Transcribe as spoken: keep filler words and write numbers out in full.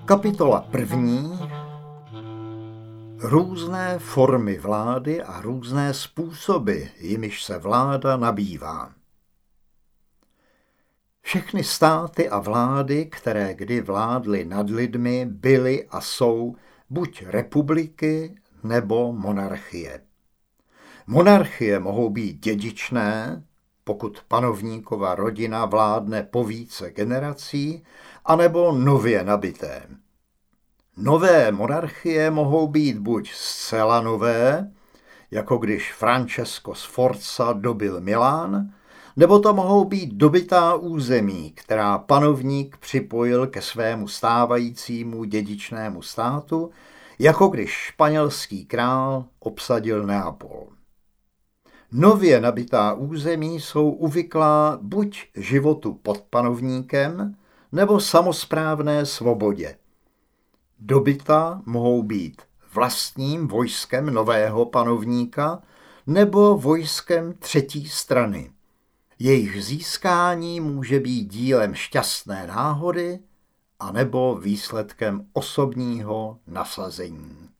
Kapitola první. Různé formy vlády a různé způsoby, jimiž se vláda nabývá. Všechny státy a vlády, které kdy vládly nad lidmi, byly a jsou buď republiky nebo monarchie. Monarchie mohou být dědičné, pokud panovníkova rodina vládne po více generací, anebo nově nabité. Nové monarchie mohou být buď zcela nové, jako když Francesco Sforza dobyl Milán, nebo to mohou být dobytá území, která panovník připojil ke svému stávajícímu dědičnému státu, jako když španělský král obsadil Neapol. Nově nabitá území jsou uvyklá buď životu pod panovníkem, nebo samosprávné svobodě. Dobyta mohou být vlastním vojskem nového panovníka nebo vojskem třetí strany. Jejich získání může být dílem šťastné náhody anebo výsledkem osobního nasazení.